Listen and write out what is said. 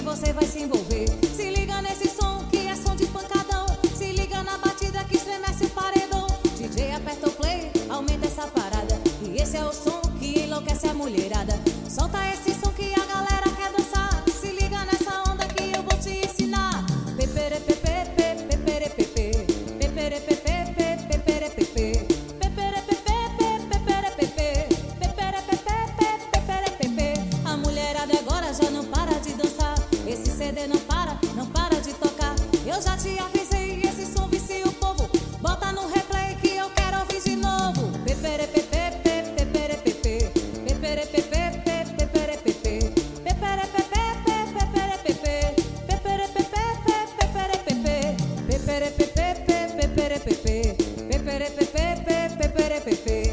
você vai se envolver. Se liga nesse som que é som de pancadão. Se liga na batida que estremece o paredão. DJ aperta o play, aumenta essa parada. E esse é o som que enlouquece a mulherada. Solta esse som que a galera quer dançar. Se liga nessa onda que eu vou te ensinar. Pepere pepe, pepere pepe, pepere pepe, pepere pepe, pepere pepe, pepere pepe, pepere pepe, pepere pepe. A mulherada agora já não para de dançar. Esse CD não para de tocar. Eu já te avisei, esse som vicia o povo. Bota no replay que eu quero ouvir de novo. Pepere pepe, pepere pepe, pepere pepe, pepere pepe, pepere pepe, pepere pepe, pepere pepe, pepere pepe, pepere pepe, pepere pepe, pepere pepe, pepere pepe.